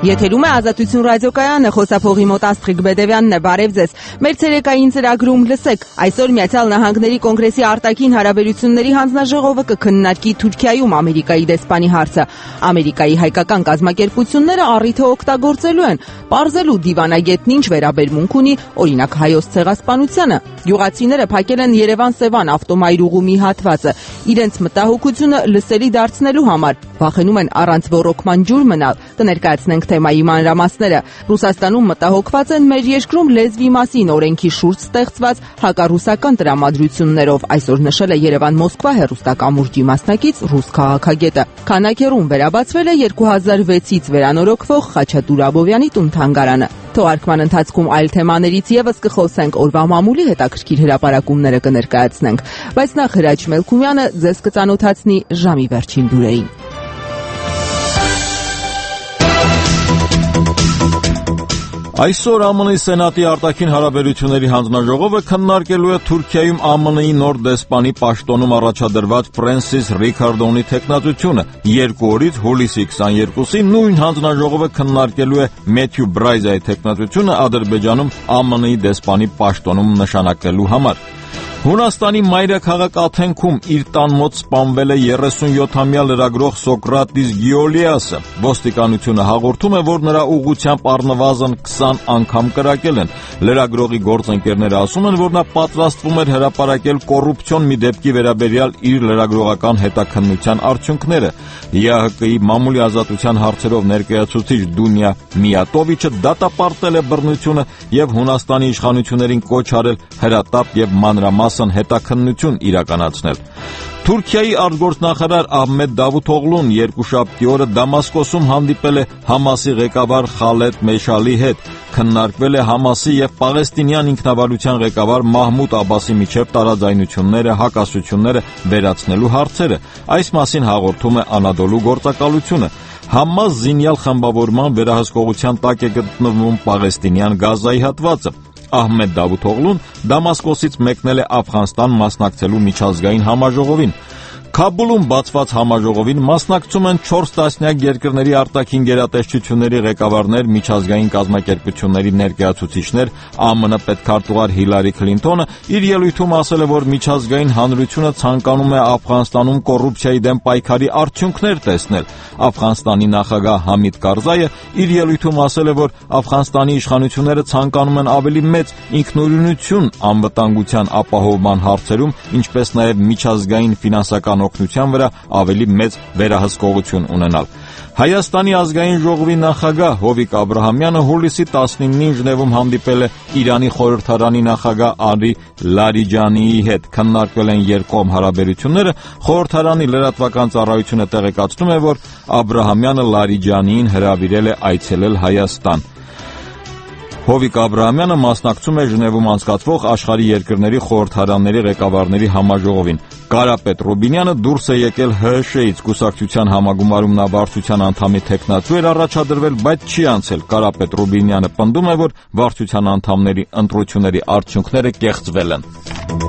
Եթերում է Ազատություն ռադիոկայանը, խոսափողի մոտ Աստղիկ Բեդևյանն է, բարև ձեզ։ Մեր ցերեկային ծրագրում լսեք, այսօր Միացյալ Նահանգների կոնգրեսի արտաքին հարաբերությունների հանձնաժողովը կքննարկի Թուրքիայում Ամերիկայի դեսպանի հարցը։ Ամերիկայի հայկական կազմակերպությունները առիթը օգտագործելու են, պարզելու դիվանագետն ինչ վերաբերմունք ունի, օրինակ Հայոց ցեղասպանությանը։ Գյուղացիները փակել են Երևան-Սևան ավտոմայրուղու մի հատվածը, իրենց մտահոգությունը լսելի դարձնելու համար, վախենում են առանց ոռոգման ջուր մնալ։ Կներկայացնենք թեմայի մանրամասները։ Ռուսաստանում մտահոգված են մեր երկրում լեզվի մասին օրենքի շուրջ ստեղծված հակառուսական տրամադրություններով, այսօր նշել է Երևան-Մոսկվա հեռուստակամուրջի մասնակից ռուս քաղաքագետը։ Քանաքերում վերաբացվել է 2006-ից վերանորոգվող Խաչատուր Աբովյանի տուն-թանգարանը։ Թողարկման ընթացքում այլ թեմաներից եւս կխոսենք, օրվա մամուլի հետաքրքիր հրապարակումները կներկայացնենք, բայց նախ Հրաչ Մելքումյանը ձեզ կծանոթացնի ժամի վերջին լուրերին։ Այսօր ԱՄՆ-ի Սենատի արտաքին հարաբերությունների հանձնաժողովը քննարկելու է Թուրքիայում ԱՄՆ-ի նոր դեսպանի պաշտոնում առաջադրված Ֆրենսիս Ռիքարդոնի թեկնածությունը։ 2 օրից հուլիսի 22-ին նույն հանձնաժողովը քննարկելու է Մեթյու Բրայզայի թեկնածությունը Ադրբեջանում ԱՄՆ-ի դեսպանի պաշտոնում նշանակելու համար։ Հունաստանի մայրաքաղաք Աթենքում իր տան մոտ սպանվել է 37-ամյա լրագրող Սոկրատիս Գիոլիասը։ Ոստիկանությունը հաղորդում է, որ նրա ուղղությամբ առնվազն 20 անգամ կրակել են։ Լրագրողի գործընկերները ասում են, որ նա պատրաստվում էր հրապարակել կոռուպցիոն մի դեպքի վերաբերյալ իր լրագրողական հետաքննության արդյունքները։ ԵԱՀԿ-ի մամուլի ազատության հարցերով ներկայացուցիչ Դունյա Միատովիչը դատապարտել է բռնությունը եւ Հունաստանի իշխանություններին կոչ արել հրատապ եւ մանրամասն հետաքննություն իրականացնել։ Թուրքիայի արտգործնախարար Ահմեդ Դավութօղլուն երկուշաբթի օրը Դամասկոսում հանդիպել է Համասի ղեկավար Խալեդ Մեշալի հետ։ Քննարկվել է Համասի եւ Պաղեստինյան ինքնավարության ղեկավար Մահմուդ Աբասի միջև տարաձայնությունները, հակասությունները վերացնելու հարցերը։ Այս մասին հաղորդում է Անադոլու գործակալությունը։ Համաս զինյալ խմբավորման վերահսկողության տակ է գտնվում Պաղեստինյան Գազայի հատվածը։ Ահմեդ Դավութօղլուն Դամասկոսից մեկնել է Աֆղանստան մասնակցելու միջազգային համաժողովին։ Քաբուլում բացված համաժողովին մասնակցում են 4 տասնյակ երկրների արտաքին գերատեսչությունների ղեկավարներ, միջազգային կազմակերպությունների ներկայացուցիչներ։ ԱՄՆ պետքարտուղար Հիլարի Քլինթոնը իր ելույթում ասել է, որ միջազգային հանրությունը ցանկանում է Աֆղանստանում կոռուպցիայի դեմ պայքարի արդյունքներ տեսնել։ Աֆղանստանի նախագահ Համիդ Կարզայը իր ելույթում ասել է, որ Աֆղանստանի իշխանությունները ցանկանում են ավելի մեծ ինքնուրույնություն անվտանգության ապահովման հարցերում, ինչպես նաև միջազգային ֆինանսական օգնության վրա ավելի մեծ վերահսկողություն ունենալ։ Հայաստանի ազգային ժողովի նախագահ Հովիկ Աբրահամյանը հուլիսի 19-ին Ժնևում հանդիպել է Իրանի խորհրդարանի նախագահ Ալի Լարիջանիի հետ։ Քննարկվել են երկկողմ հարաբերությունները։ Խորհրդարանի լրատվական ծառայությունը տեղեկացնում է, որ Աբրահամյանը Լարիջանիին հրավիրել է այցելել Հայաստան։ Հովիկ Աբրահամյանը մասնակցում է Ժնևում անցկացվող աշխարհի երկրների խորհրդարանների ղեկավարների համաժողովին։ Կարապետ Ռուբինյանը դուրս է եկել ՀՀՇ-ից, կուսակցության համագումարում նա վարչության անդամի թեկնածու էր առաջադրվել, բայց չի անցել։ Կարապետ Ռուբինյանը պնդում է, որ վարչության անդամների ընտրությունների արդյունքները կեղծվել են։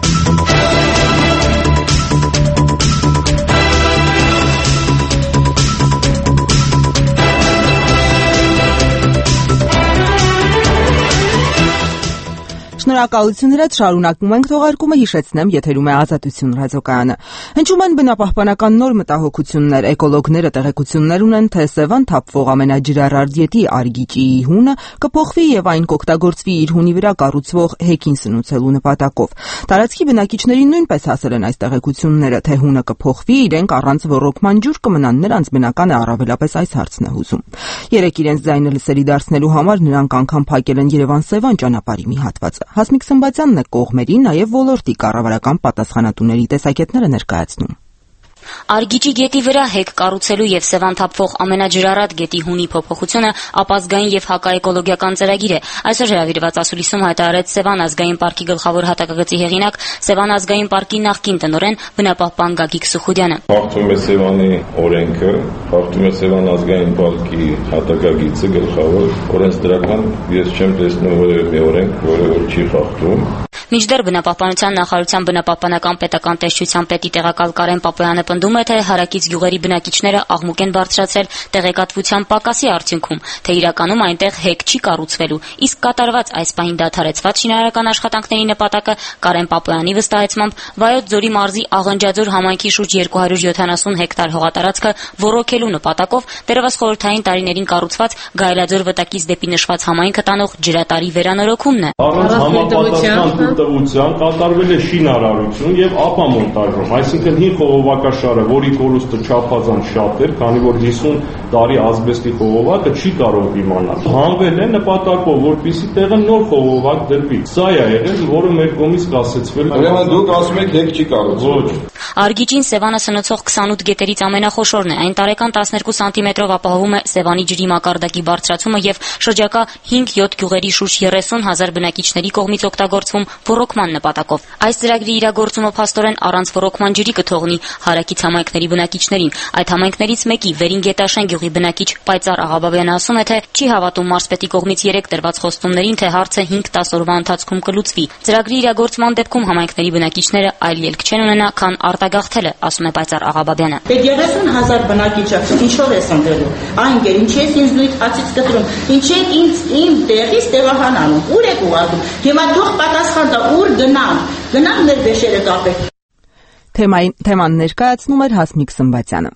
Շնորհակալություն Հրաչ, շարունակում ենք թողարկումը, հիշեցնեմ, եթերում է Ազատություն ռադիոկայանը։ Հնչում են բնապահպանական նոր մտահոգություններ, էկոլոգները տեղեկություններ ունեն, թե Սևան թափվող ամենաջրարար դիետի Արգիճիի հունը կփոխվի եւ այն կօգտագործվի իր հունի վրա կառուցվող հեքին սնուցելու նպատակով։ Տարածքի բնակիչներին նույնպես հասել են այս տեղեկությունները, թե հունը կփոխվի, իրենք առանց ոռոգման ջուր կմնան, նրանց բնական է առավելապես այս հարցն է հուզում։ Երեք իրենց ձայնը լսելի դարձնելու համար նրանք անգամ փակել են Երևան-Սևան ճանապարհի մի հատվածը։ Հասմիկ Սմբատյանն է կողմերի, նաև ոլորտի կառավարական պատասխանատուների տեսակետները ներկայացնում։ Արգիճի գետի վրա հեկ կառուցելու եւ Սևան թափվող ամենաջրարատ գետի հունի փոփոխությունը ապազգային եւ հակաէկոլոգիական ծրագիր է։ Այսօր հրավիրված ասուլիսում հայտարարեց Սևան ազգային պարկի գլխավոր հատակագծի հեղինակ, Սևան ազգային պարկի նախկին տնօրեն բնապահպան Գագիկ Սուխուդյանը։ Խախտում է Սևանի օրենքը, խախտում է Սևան ազգային պարկի հատակագիծը գլխավոր օրենսդրական, ես չեմ տեսնում որևէ մի օրենք, որը որ չի խախտում։ Մինչդեռ բնապահպանության նախարարության բնապահպանական պետական տեսչության պետի տեղակալ Կարեն Պապոյանը պնդում է, թե հարակից գյուղերի բնակիչները աղմուկ են բարձրացրել տեղեկատվության պակասի արդյունքում, թե իրականում այնտեղ հեկ չի կառուցվելու, իսկ կատարված այս պահին դադարեցված շինարարական աշխատանքների նպատակը Կարեն Պապոյանի վստահեցմամբ Վայոց ձորի մարզի Աղանջաձոր համայնքի շուրջ 270 հեկտար հողատարածքը ոռոգելու նպատակով դեռևս խորհրդային տարիներին կառուցված Գայլաձոր վտակից դեպի նշված համայնքը տանող ջրատարի վերանորոգումն է։ Առանց համապատասխան տվյալության կատարվել է շինարարություն եւ ապա մոնտաժում, այսինքն հին խողովակաշարը, որի կորուստը չափազանց շատ էր, քանի որ 50 տարի ազբեստի խողովակը չի կարող իմանալ։ Հանվել է նպատակով, որպեսզի տեղը նոր խողովակ դրվի։ Սա է եղել, որը մեր կողմից կասեցվել։ Ուրեմն դուք ասում եք հեկ չի կառուցվել։ Արգիջին Սևանը սնուցող 28 գետերից ամենախոշորն է։ Այն տարեկան 12 սանտիմետրով ապահովում է Սևանի ջրի մակարդակի բարձրացումը եւ շրջակա 5-7 գյուղերի շուրջ 30,000 բնակիչների կողմից օգտագործվում ոռոգման նպատակով։ Այս ծրագրի իրագործումը փաստորեն առանց ոռոգման ջրի կթողնի հարակից համայնքների բնակիչներին։ Այդ համայնքներից մեկի Վերին Գետաշեն գյուղի բնակիչ Պայծառ Աղաբաբյանը ասում է, թե չի հավատում մարզպետի կողմից 3 տրված խոստումներին, թե հարցը 5-10 օրվա ընթացքում կլուծվի։ Ծրագրի իրագործման դեպքում համայնքների բնակիչները այլ ելք չեն ունենա, քան արտագաղթելը, ասում է Պայծառ Աղաբաբյանը։ Այդ 30,000 բնակիչը ինչով է սնվելու։ Այն գեր, ինչ ես ինձ նույն հացից կտրում, ինչ եք իմ տեղից տեղահանանում, ուր եք ուղարկում։ Հիմա թող պատասխան տա, ուր գնամ մեր վեշերը կապեք։ Թեման ներկայացնում էր Հասմիկ Սմբատյանը։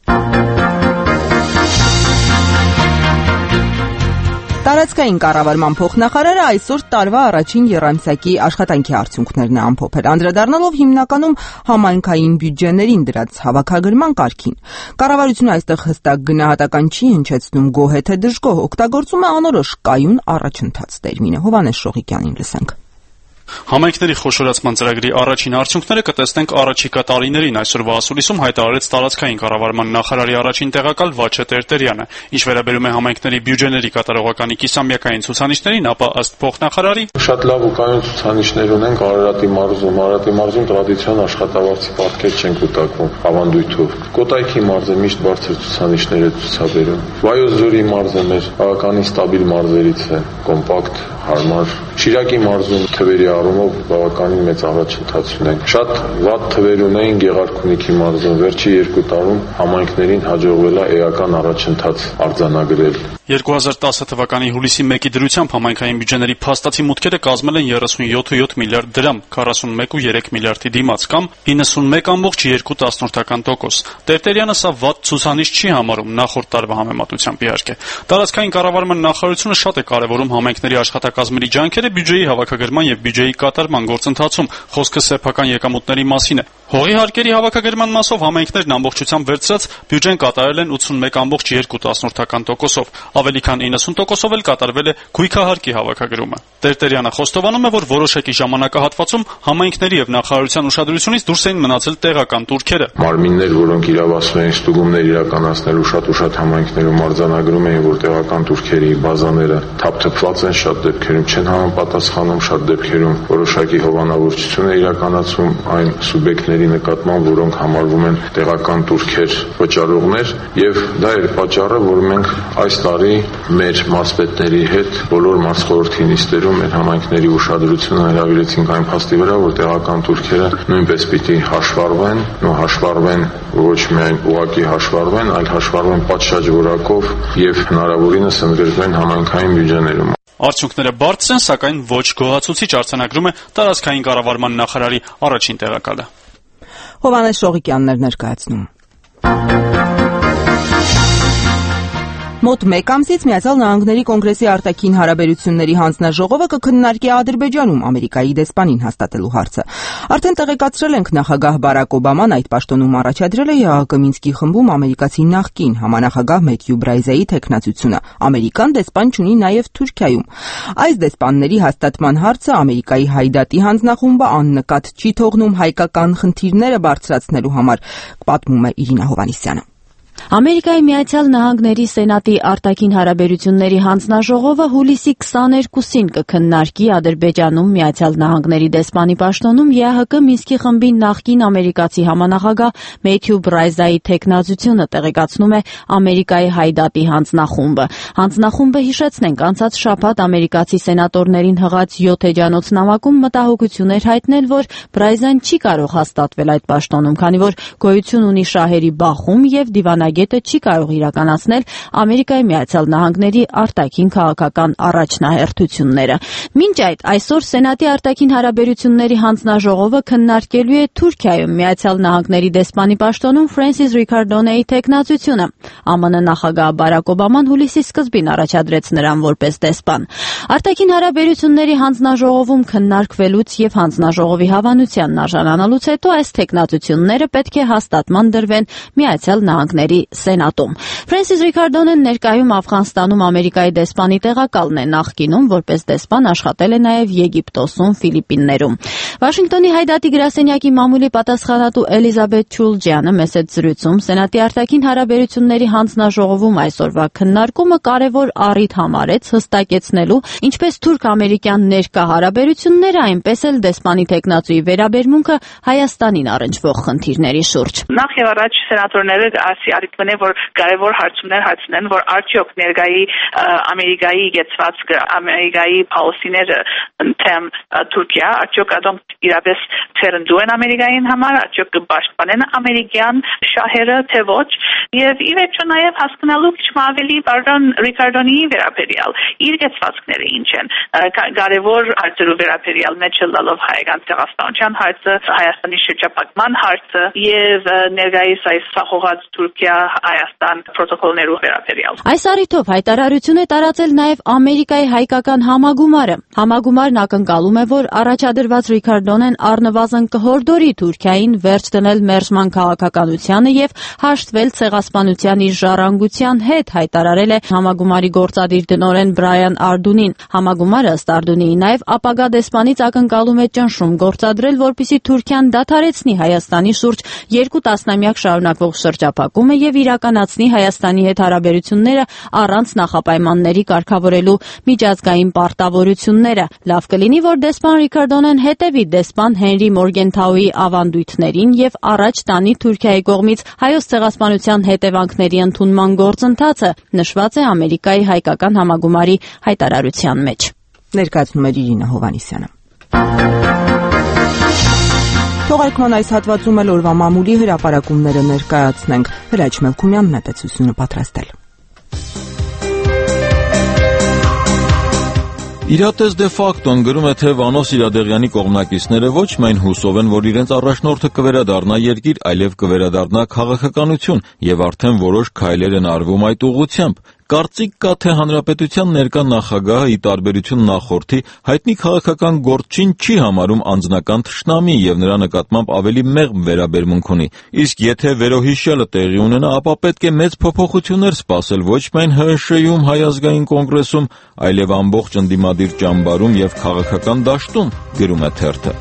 Տարածքային կառավարման փոխնախարարը այսօր տարվա առաջին եռամսյակի աշխատանքի արդյունքներն է ամփոփել, անդրադառնալով հիմնականում համայնքային բյուջեներին դրած հավաքագրման կարգին։ Կառավարությունը այստեղ հստակ գնահատական չի հնչեցնում գոհ է թե դժգոհ, օգտագործում է անորոշ կայուն առաջընթաց տերմինը։ Հովհաննես Շողիկյանին լսենք։ Համայնքների խոշորացման ծրագրի առաջին արդյունքները կտեսնենք առաջիկա տարիներին, այսօրվա ասուլիսում հայտարարեց տարածքային կառավարման նախարարի առաջին տեղակալ Վաչե Տերտերյանը։ Ինչ վերաբերում է համայնքների բյուջեների կատարողականի կիսամյակային ցուցանիշներին, ապա ըստ փոխնախարարի շատ լավ ու կայուն ցուցանիշներ ունենք Արարատի մարզում։ Արարատի մարզում տրադիցիոն աշխատավարձի պարտքեր չեն կուտակվում ավանդույթով։ Կոտայքի մարզը միշտ բարձր ցուցանիշներ է ցուցաբերում։ Վայոց ձորի մարզը մեր բավականին ստաբիլ մարզերից է, կոմպակտ, հարմար։ Շիրակի մարզում թվերի առումով բավականին մեծ առաջընթաց ունենք։ Շատ վատ թվեր ունեին Գեղարքունիքի մարզում, վերջի 2 տարում համայնքներին հաջողվել է էական առաջընթաց արձանագրել։ 2010 թվականի հուլիսի 1-ի դրությամբ համայնքային բյուջեների փաստացի մուտքերը կազմել են 37.7 միլիարդ դրամ, 41.3 միլիարդի դիմաց կամ 91.2%։ Տերտերյանը սա վատ ցուցանիշ չի համարում նախորդ տարվա համեմատությամբ իհարկե։ Տարածքային կառավարման նախարարությունը շատ է կարևորում համայնքների աշխատակազմերի ջանքերը բյուջեի հավաքագրման եւ բյուջեի կատարման գործընթացում, խոսքը սեփական եկամուտների մասին է։ Հողի հարկերի հավաքագրման մասով համայնքներն ամբողջությամբ վերցրած բյուջեն կատարել են 81.2%-ով, ավելի քան 90%-ով էլ կատարվել է գույքահարկի հավաքագրումը։ Տերտերյանը խոստովանում է, որ որոշակի ժամանակահատվածում համայնքների եւ նախարարության ուշադրությունից դուրս էին մնացել տեղական տուրքերը։ Մարմիններ, որոնք իրավասու էին ստուգումներ իրականացնելու շատ համայնքներում արձանագրում էին, որ տեղական տուրքերի բազաները թափթփված են, շատ դեպքերում չեն համապատասխանում, շատ դեպքերում որոշակի հովանավորչություն է իրականացում այն սուբյեկտների նկատմամբ, որոնք համարվում են տեղական տուրքեր վճարողներ, եւ դա էր պատճառը, որ մենք այս տարի մեր մարզպետների հետ բոլոր մարզխորհրդի նիստերում մեր համայնքների ուշադրությունը հրավիրեցինք այն փաստի վրա, որ տեղական տուրքերը նույնպես պիտի հաշվառվեն, ու հաշվառվեն ոչ միայն ուղղակի հաշվառվեն, այլ հաշվառվեն պատշաճ որակով եւ հնարավորինս ընդգրկվեն համայնքային բյուջեներում։ Արդյունքները բարձր են, սակայն ոչ գոհացուցիչ արձանագրում է տարածքային կառավարման նախարարի առաջին տեղակալը։ Հովհաննես Շողիկյանն էր ներկայացնում։ Մոտ 1 ամսից Միացյալ Նահանգների Կոնգրեսի արտաքին հարաբերությունների հանձնաժողովը կքննարկի Ադրբեջանում Ամերիկայի դեսպանին հաստատելու հարցը։ Արդեն տեղեկացրել ենք նախագահ Բարակ Օբաման այդ պաշտոնում առաջադրել է ԵԱՀԿ Մինսկի խմբում ամերիկացի նախկին համանախագահ Մեթյու Բրայզեի թեկնածությունը։ Ամերիկան դեսպան չունի նաև Թուրքիայում։ Այս դեսպանների հաստատման հարցը Ամերիկայի հայդատի հանձնախումբը աննկատ չի թողնում հայկական խնդիրները բարձրացնելու համար, պատմում է Իրինա Հովհաննիսյանը։ Ամերիկայի Միացյալ Նահանգների Սենատի արտաքին հարաբերությունների հանձնաժողովը հուլիսի 22-ին կքննարկի Ադրբեջանում Միացյալ Նահանգների դեսպանի պաշտոնում ԵԱՀԿ Մինսկի խմբի նախկին ամերիկացի համանախագահ Մեթյու Բրայզայի թեկնածությունը, տեղեկացնում է Ամերիկայի Հայդատի հանձնախումբը։ Հանձնախումբը, հիշեցնենք, անցած շաբաթ ամերիկացի սենատորներին հղած 7 էջանոց նամակում մտահոգություն էր հայտնել, որ Բրայզան չի կարող հաստատվել այդ պաշտոնում, քանի որ գոյություն ունի շահերի բախում եւ դիվանագետը չի կարող իրականացնել Ամերիկայի Միացյալ Նահանգների արտաքին քաղաքական առաջնահերթությունները։ Մինչ այդ, այսօր Սենատի արտաքին հարաբերությունների հանձնաժողովը քննարկելու է Թուրքիայում Միացյալ Նահանգների դեսպանի պաշտոնում Ֆրենսիս Ռիքարդոնեի թեկնածությունը։ ԱՄՆ նախագահ Բարակ Օբաման հուլիսի սկզբին առաջադրեց նրան որպես դեսպան։ Արտաքին հարաբերությունների հանձնաժողովում քննարկվելուց եւ հանձնաժողովի հավանությանն արժանանալուց հետո այս թեկնածությունները պետք է հաստատման դրվեն Միացյալ Նահանգների Սենատում։ Ֆրենսիս Ռիքարդոնեն ներկայում Աֆղանստանում Ամերիկայի դեսպանի տեղակալն է, նախկինում որպես դեսպան աշխատել է նաև Եգիպտոսում, Ֆիլիպիններում։ Վաշինգտոնի Հայդատի գրասենյակի մամուլի պատասխանատու Էլիզաբեթ Չուլջյանը մեծ զրույցում Սենատի արտաքին հարաբերությունների հանձնաժողովում այսօրվա քննարկումը կարևոր առիթ համարեց հստակեցնելու ինչպես թուրք-ամերիկյան ներկա հարաբերությունները, այնպես էլ դեսպանի թեկնածուի վերաբերմունքը Հայաստանին առնչվող խնդիրների շուրջ։ Նախ եւ առաջ սենատորները ասիարիքն է, որ կարևոր հարցումներ հարցնեն, որ արդյոք ներկայի Ամերիկայի եկեցված Ամերիկայի պոլիսիները թեմ Թուրքիա, արդյոք ադոք իրապես ցերնդու են Ամերիկային համար, արդյոք կպաշտպանեն ամերիկյան շահերը, թե ոչ, եւ ի վերջո նաեւ հասկանալու քիչ ավելի բարոն Ռիքարդոնիի վերաբերյալ իր եկեցվածքները ինչ են, կարևոր հարցերու վերաբերյալ մեջը լալով հայկական ցեղասպանության հարցը, Հայաստանի շրջապատման հարցը եւ ներկայիս այս սախողած Թուրքիա-Հայաստան պրոտոկոլներու վերաբերյալ։ Այս առիթով հայտարարություն է տարածել նաև Ամերիկայի հայկական համագումարը։ Համագումարն ակնկալում է, որ առաջադրված Ռիքարդոնեն առնվազն կհորդորի Թուրքիային վերջ դնել մերժման քաղաքականությանը եւ հաշտվել ցեղասպանության իր ժառանգության հետ, հայտարարել է համագումարի գործադիր տնօրեն Բրայան Արդունին։ Համագումարը ըստ Արդունիի նաև ապագա դեսպանից ակնկալում է ճնշում գործադրել, որպեսզի Թուրքիան դադարեցնի Հայաստանի շուրջ 2 տասնամյակ շարունակվող շրջափակումը եւ իրականացնի Հայաստանի հետ հարաբերությունները առանց նախապայմանների կարգավորելու միջազգային պարտավորությունները։ Լավ կլինի, որ դեսպան Ռիքարդոնեն հետևի դեսպան Հենրի Մորգենթաուի ավանդույթներին եւ առաջ տանի Թուրքիայի կողմից հայոց ցեղասպանության հետևանքների ընդունման գործընթացը, նշված է Ամերիկայի հայկական համագումարի հայտարարության մեջ։ Ներկայացնում է Իրինա Հովանիսյանը։ Թողարկման այս հատվածում էլ օրվա մամուլի հրապարակումները ներկայացնենք։ Հրաչ Մելքումյանն է տեսությունը պատրաստել։ Իրատես դե ֆակտոն գրում է, թե Վանո Սիրադեղյանի կողմնակիցները ոչ միայն հուսով են, որ իրենց առաջնորդը կվերադառնա երկիր, այլև կվերադառնա քաղաքականություն, եւ արդեն որոշ քայլեր են արվում այդ ուղղությամբ։ Կարծիք կա, թե հանրապետության ներկա նախագահը, ի տարբերություն նախորդի, հայտնի քաղաքական գործչին չի համարում անձնական թշնամի եւ նրա նկատմամբ ավելի մեղմ վերաբերմունք ունի։ Իսկ եթե վերոհիշյալը տեղի ունենա, ապա պետք է մեծ փոփոխություններ սպասել ոչ միայն ՀՀՇ-ում, Հայ ազգային կոնգրեսում, այլև ամբողջ ընդդիմադիր ճամբարում եւ քաղաքական դաշտում, գրում է թերթը։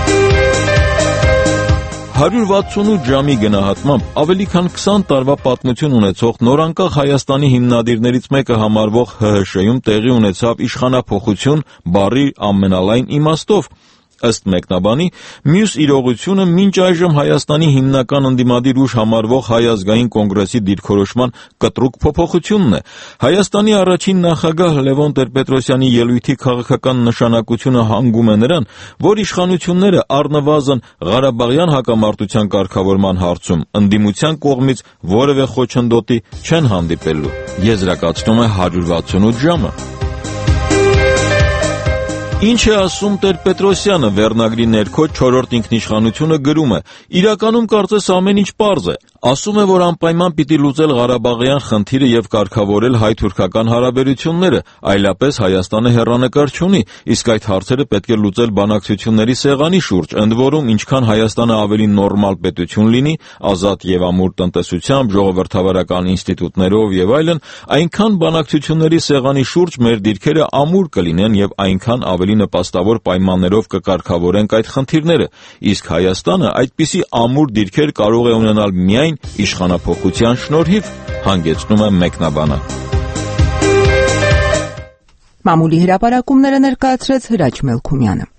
168 ժամի գնահատմամբ ավելի քան 20 տարվա պատմություն ունեցող նորանկախ Հայաստանի հիմնադիրներից մեկը համարվող ՀՀՇ-ում տեղի ունեցավ իշխանափոխություն բառի ամենալայն իմաստով։ Ըստ մեկնաբանի, մյուս իրողությունը մինչ այժմ Հայաստանի հիմնական ընդդիմադիր ուժ համարվող Հայ ազգային կոնգրեսի դիրքորոշման կտրուկ փոփոխությունն է։ Հայաստանի առաջին նախագահ Լևոն Տեր-Պետրոսյանի ելույթի քաղաքական նշանակությունը հանգում է նրան, որ իշխանությունները առնվազն Ղարաբաղյան հակամարտության կարգավորման հարցում ընդդիմության կողմից որևէ խոչընդոտի չեն հանդիպելու։ Եզրակացնում է 168 ժամը։ Ինչ է ասում Տեր-Պետրոսյանը վերնագրի ներքո 4-րդ ինքնիշխանությունը գրում է. իրականում կարծես ամեն ինչ պարզ է։ Ասում է, որ անպայման պիտի լուծել Ղարաբաղյան խնդիրը եւ կարգավորել հայ-թուրքական հարաբերությունները, այլապես Հայաստանը հեռանկար չունի, իսկ այդ հարցերը պետք է լուծել բանակցությունների սեղանի շուրջ, ընդ որում ինչքան Հայաստանը ավելի նորմալ պետություն լինի, ազատ եւ ամուր տնտեսությամբ, ժողովրդավարական ինստիտուտներով եւ այլն, այնքան բանակցությունների սեղանի շուրջ մեր դիրքերը ամուր կլինեն եւ այնքան ավելի նպաստավոր պայմաններով կկարգավորենք այդ խնդիրները, իսկ Հայաստանը այդպիսի ամուր դիրքեր կարող է ունենալ միայն միայն իշխանափոխության շնորհիվ, հանգեցնում է մեկնաբանը։ Մամուլի հրապարակումները ներկայացրեց Հրաչ Մելքումյանը։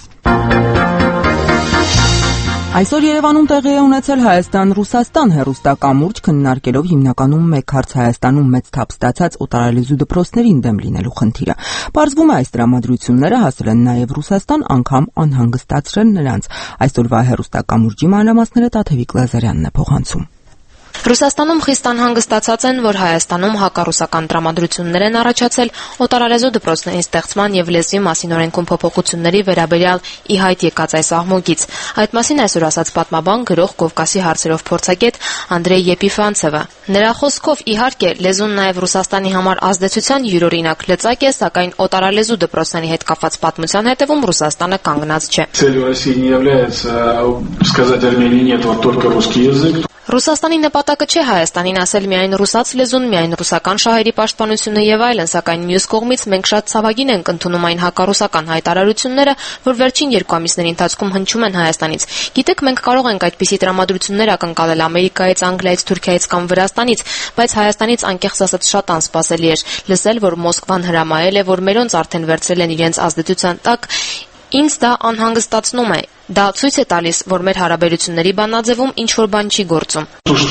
Այսօր Երևանում տեղի է ունեցել Հայաստան-Ռուսաստան հեռուստակամուրջ, քննարկելով հիմնականում մեկ հարց Հայաստանում մեծ թափ ստացած օտարալեզու դպրոցներին դեմ լինելու խնդիրը։ Պարզվում է, այս տրամադրությունները հասել են նաև Ռուսաստան, անգամ անհանգստացրել նրանց։ Այսօրվա հեռուստակամուրջի մանրամասները Տաթևիկ Լազարյանն է փոխանցում։ Ռուսաստանում խիստ անհանգստացած են, որ Հայաստանում հակառուսական տրամադրություններ են առաջացել օտարալեզու դպրոցների ստեղծման եւ լեզվի մասին օրենքում փոփոխությունների վերաբերյալ ի հայտ եկած այս աղմուկից։ Այդ մասին այսօր ասաց պատմաբան, գրող, Կովկասի հարցերով փորձագետ Անդրեյ Եփիֆանցևը։ Նրա խոսքով, իհարկե, լեզուն նաեւ Ռուսաստանի համար ազդեցության յուրօրինակ լծակ է, սակայն օտարալեզու դպրոցների հետ կապված պատմության հետևում Ռուսաստանը կանգնած չէ։ Целью России не является сказать Армении нет, вот только русский язык. Ռուսաստանի նպատակը չէ Հայաստանին ասել միայն ռուսաց լեզուն, միայն ռուսական շահերի պաշտպանությունը եւ այլն, սակայն մյուս կողմից մենք շատ ցավագին ենք ընդունում այն հակառուսական հայտարարությունները, որ վերջին 2 ամիսների ընթացքում հնչում են Հայաստանից։ Գիտեք, մենք կարող ենք այդպիսի տրամադրություններ ակնկալել Ամերիկայից, Անգլիայից, Թուրքիայից կամ Վրաստանից, բայց Հայաստանից անկեղծ ասած շատ անսպասելի էր լսել, որ Մոսկվան հրամայել է, որ մերոնց արդեն վերցրել են իրենց ազդեցության տակ։ Ինձ դա անհանգստացնում է։ Դա ցույց է տալիս, որ մեր հարաբերությունների բանաձևում ինչ-որ բան չի գործում։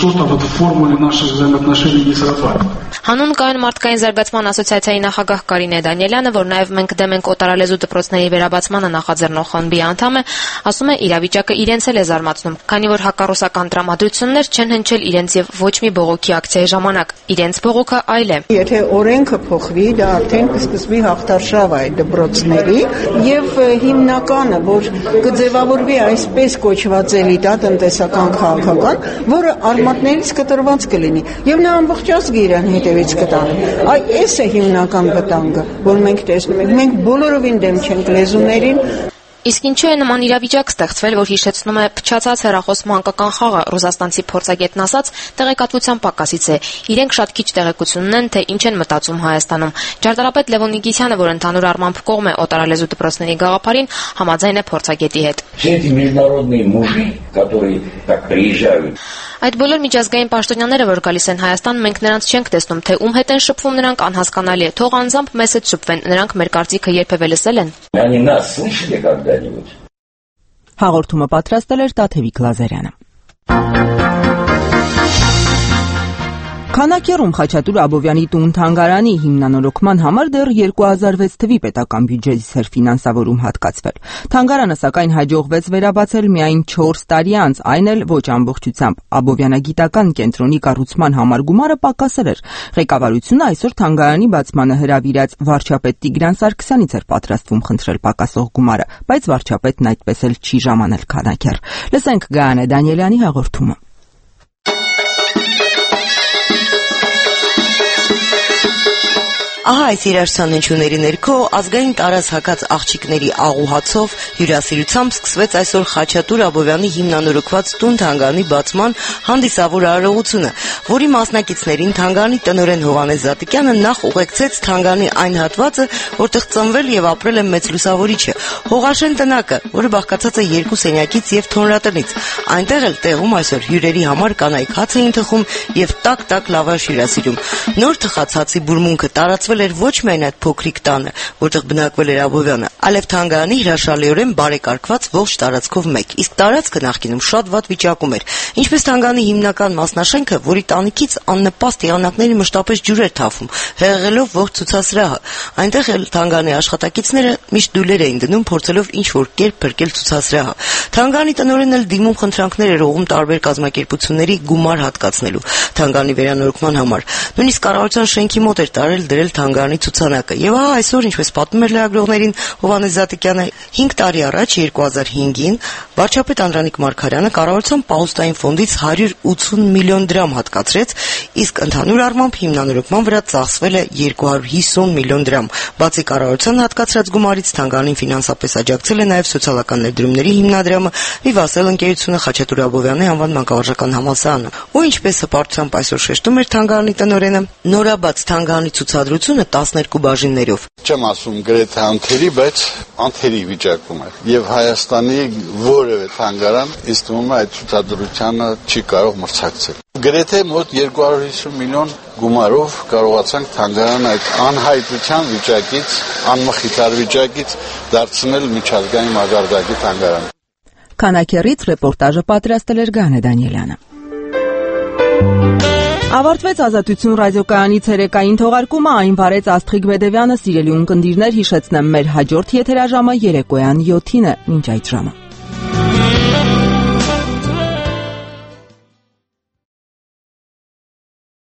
Հանուն կայուն մարդկային զարգացման ասոցիացիայի նախագահ Կարինե Դանիելյանը, որ նաև մենք դեմ ենք օտարալեզու դպրոցների վերաբացմանը նախաձեռնող խմբի անդամ է, ասում է իրավիճակը իրենց էլ է զարմացնում, քանի որ հակառուսական տրամադրություններ չեն հնչել իրենց եւ ոչ մի բողոքի ակցիայի ժամանակ։ Իրենց բողոքը այլ է։ Եթե օրենքը փոխվի, դա արդեն կսկսվի հաղթարշավ այդ դպրոցների եւ հիմնականը, որ կձևավորվի այսպես կոչված էլիտա-տնտեսական քաղաքական, որը արմատներից կտրված կլինի եւ նա ամբողջ ազգը իրան հետևից կտանի։ Այս է հիմնական վտանգը, որ մենք տեսնում ենք։ Մենք բոլորովին դեմ չենք լեզուներին։ Իսկ ինչու է նման իրավիճակ ստեղծվել, որ հիշեցնում է փչացած հեռախոս մանկական խաղը, ռուսաստանցի փորձագետն ասաց, տեղեկատվության պակասից է։ Իրենք շատ քիչ տեղեկություն ունեն, թե ինչ են մտածում Հայաստանում։ Ճարտարապետ Լևոն Նիկիթյանը, որ ընդհանուր առմամբ կողմ է օտարալեզու դպրոցների գաղափարին, համաձայն է փորձագետի հետ։ Այդ բոլոր միջազգային պաշտոնյաները, որ գալիս են Հայաստան, մենք նրանց չենք տեսնում, թե ում հետ են շփվում, նրանք անհասկանալի է։ Թող անձամբ մեզ հետ շփվեն, նրանք մեր կարծիքը երբևէ լսել են։ Հաղորդումը պատրաստել էր Տաթևիկ Լազարյանը։ Քանակերում Խաչատուր Աբովյանի տուն-թանգարանի հիմնանորոգման համար դեռ 2006 թվականի պետական բյուջետից էր ֆինանսավորում հատկացվել։ Թանգարանը սակայն հաջողվեց վերաբացել միայն 4 տարի անց, այն էլ ոչ ամբողջությամբ։ Աբովյանագիտական կենտրոնի կառուցման համար գումարը պակասել էր։ Ղեկավարությունը այսօր թանգարանի բացմանը հրավիրած վարչապետ Տիգրան Սարգսյանից էր պատրաստվում խնդրել պակասող գումարը, բայց վարչապետն այդպես էլ չի ժամանել քանակեր։ Լսենք Գայանե Դանիելյանի հաղորդումը։ Ահա այս երաժշտանենչուների ներքո ազգային տարած հակած աղջիկների աղուհացով հյուրասիրությամբ սկսվեց այսօր Խաչատուր Աբովյանի հիմնանորոգված տուն-թանգարանի բացման հանդիսավոր արարողությունը, որի մասնակիցներին թանգարանի տնօրեն Հովհաննես Զատիկյանը նախ ուղեկցեց թանգարանի այն հատվածը, որտեղ ծնվել եւ ապրել է մեծ լուսավորիչը, Հողաշեն տնակը, որը բաղկացած է 2 սենյակից եւ թոնրատնից։ Այնտեղ էլ տեղում այսօր հյուրերի համար կանայք հաց էին թխում եւ տակ-տակ լավաշ հյուրասիրում։ Նոր թխած հացի բուրմունքը տարածվել էր ոչ միայն այդ փոքրիկ տանը, որտեղ բնակվել էր Աբովյանը, այլև թանգարանի հրաշալիորեն բարեկարգված ողջ տարածքով մեկ։ Իսկ տարածքը նախկինում շատ վատ վիճակում էր, ինչպես թանգարանի հիմնական մասնաշենքը, որի տանիքից աննպաստ եղանակների մշտապես ջուր էր թափում, հեղեղելով ողջ ցուցասրահը։ Այնտեղ էլ թանգարանի աշխատակիցները միշտ դույլեր էին դնում, փորձելով ինչ-որ կերպ փրկել ցուցասրահը։ Թանգարանի տնօրենն էլ դիմում խնդրանքներ էր ուղղում տարբեր կազմակերպությունների գումար հատկացնելու թանգարանի վերանորոգման համար։ Նույնիսկ կառավարության շենքի մոտ էր տարել դրել թանգարանի ցուցանակը։ Եւ ահա այսօր, ինչպես պատմում էր լրագրողներին Հովհաննես Զատիկյանը, 5 տարի առաջ 2005-ին վարչապետ Անդրանիկ Մարգարյանը կառավարության պահուստային ֆոնդից 180 միլիոն դրամ հատկացրեց, իսկ ընդհանուր առմամբ հիմնանորոգման վրա ծախսվել է 250 միլիոն դրամ։ Բացի կառավարության հատկացրած գումարից թանգարանին ֆինանսապես աջակցել է նաև սոցիալական ներդրումների հիմնադրամը, Վիվասել ընկերությունը, Խաչատուր Աբովյանի անվան մանկավարժական համալսարանը։ Ու ինչպես հպարտությամբ այսօր շեշտում էր թանգարանի տնօրենը, նորաբաց թանգարանի ցուցադրությունը արտադրությունը 12 բաժիններով։ Չեմ ասում գրեթե անթերի, բայց անթերի վիճակում է։ Եվ Հայաստանի որևէ թանգարան ըստ ումում այդ ցուցադրությանը չի կարող մրցակցել։ Գրեթե մոտ 250 միլիոն գումարով կարողացանք թանգարան այդ անհայտության վիճակից, անմխիթար վիճակից դարձնել միջազգային մակարդակի թանգարան։ Քանաքերից ռեպորտաժը պատրաստել էր Գանե Դանիելյանը։ Ավարտվեց Ազատություն ռադիոկայանի ցերեկային թողարկումը, այն վարեց Աստղիկ Բեդևյանը, սիրելի ունկնդիրներ, հիշեցնեմ մեր հաջորդ եթերաժամը երեկոյան 7-ին է, մինչ այդ ժամը։